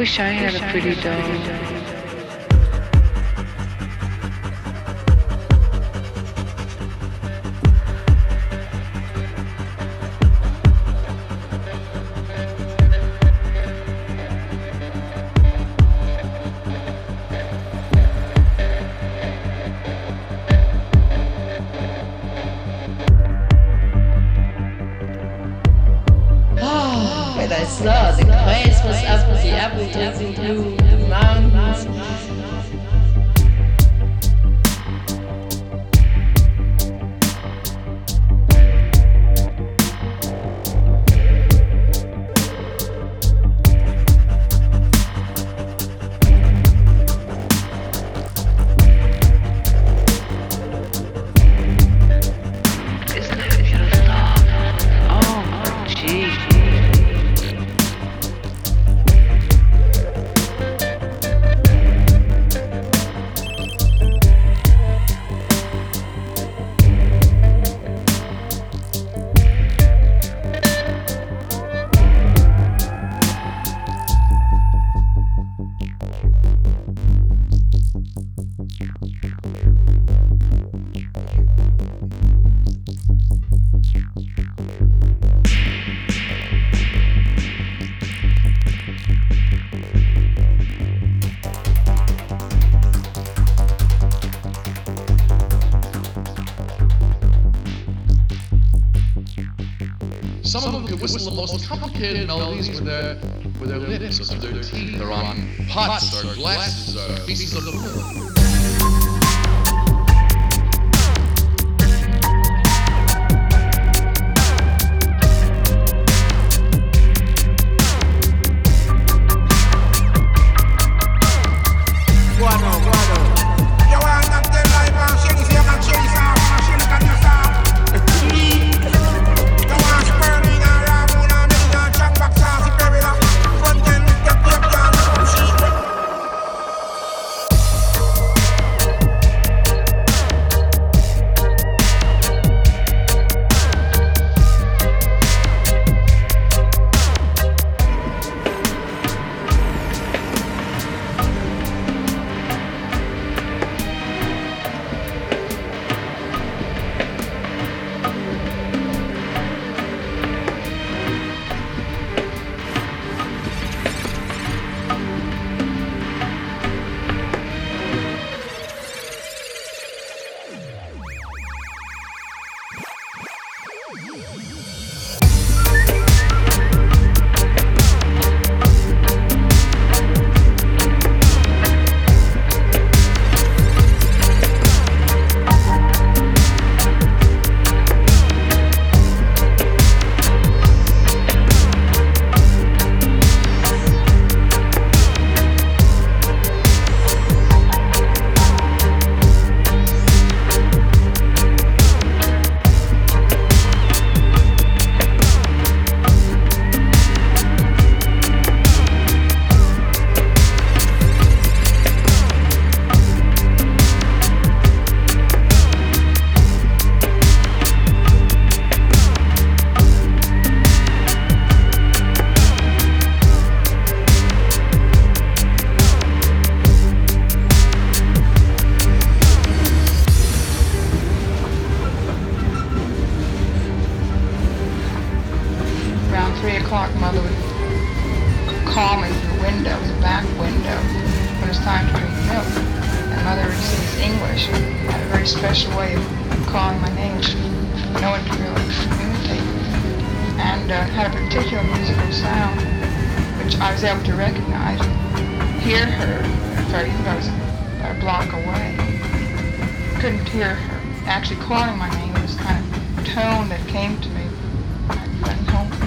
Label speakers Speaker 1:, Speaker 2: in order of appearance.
Speaker 1: wish I had a pretty doll.
Speaker 2: When I saw the grace was up the apples in blue, the mountains.
Speaker 1: Isn't it beautiful? Oh, gee.
Speaker 3: Some of them can whistle the most complicated melodies with their lips or through their teeth or on pots or glasses or pieces of wood. Around 3 o'clock, Mother would call me through the window, the back window, when it's time to drink milk. And Mother speaks English, had a very special way of calling my name, no one could really communicate, and had a particular musical sound, which I was able to recognize, hear her, even though I was about a block away. Couldn't hear her actually calling my name. It was kind of tone that came to me when I went home.